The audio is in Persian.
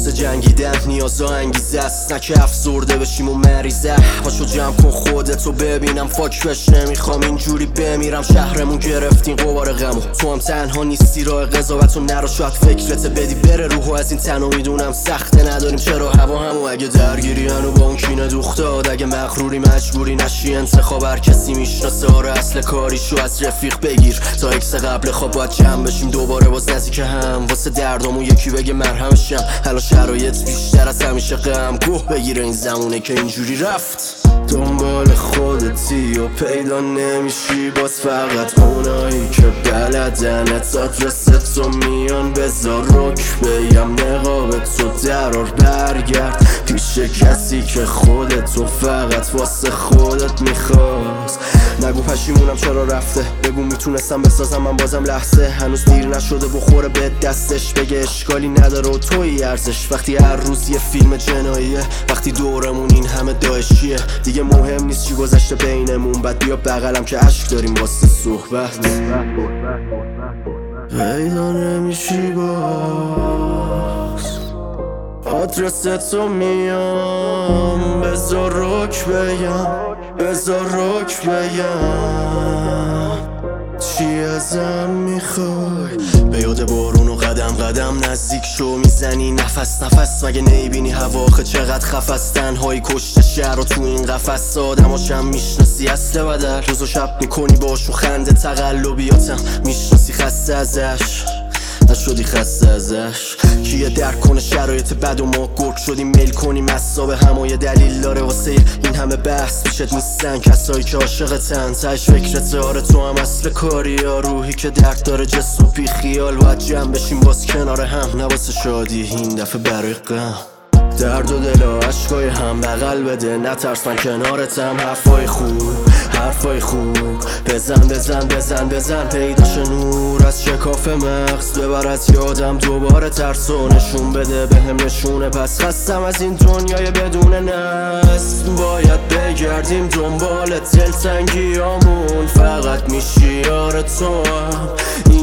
واسه جنگیدن نیازا انگیزه است، نه که افسرده بشیم و مریضه. پاشو جمع کن خودتو ببینم، فاک بش نمیخوام اینجوری بمیرم. شهرمون گرفتین غبار غمو، تو هم تنها نیستی راه قضاوت و نرو. شاید فکرت بدی بره روحو از این تنو، میدونم سخته نداریم چرا هوا همو. اگه درگیری هنو با اون کینه دوختاد، اگه مغروری مجبوری نشی انتخاب. هر کسی میشناسه آره اصل کاریشو از رفیق بگیر. تا اکس قبل خواب باید جمع بشیم دوباره باز نزدیک هم، واسه دردامون یکی بگه مرهمشم. الان شرایط بیشتر از همیشه غم گوه بگیره، این زمونه که اینجوری رفت. دنبال خودتی و پیدا نمیشی، باز فقط اونایی که بلدنت آدرست تو میان. بذار رک بگم نقاب تو درار، برگرد پیش کسی که خودتو فقط واسه خودت میخواست. نگو پشیمونم چرا رفته، بگو میتونستم بسازم من بازم لحظه. هنوز دیر نشده بخوره به دستش، بگه اشکالی نداره و توی ارزش. وقتی هر روز یه فیلم جناییه، وقتی دورمون این همه داعشیه، دیگه مهم نیست چی گذشته بینمون. بعد بیا بغلم که عشق داریم واسه صحبت. پیدا نمیشی باز آدرستو میام. بذار رک بگم، بذار رک بگم چی ازم میخوای. به یاد بارون و قدم قدم نزدیک شو، میزنی نفس نفس. مگه نیبینی هوا آخه چقدر خفست. تنهایی کشته شهر و تو این قفس. آدماشم میشناسی اصل بدل، روز و شب میکنی باشو خنده. تقلبیاتم میشناسی خسته ازش، نشدی خسته ازش. کیه درک کنه شرایط بد و ما گرگ شدیم میل کنیم اصاب همه. دلیل داره واسه این همه بحث پیشت نیستن کسایی که عاشقتن. تش فکرت آره تو هم اصل کاری یا روحی که درد داره جسم و بی خیال. باید جمع بشیم باز کنار هم، نه واسه شادی این دفعه برای غم. درد و دل و عشقای هم بغل بده، نترس من کنارتم. حرفای خوب حرفای خوب بزن بزن بزن بزن. پیداش نور از شکاف مغز، ببر از یادم دوباره ترسو. نشون بده بهم نشونه، پس خستم از این دنیای بدون نظم. باید بگردیم دنبال دلتنگیامون، فقط میشی یار تو هم.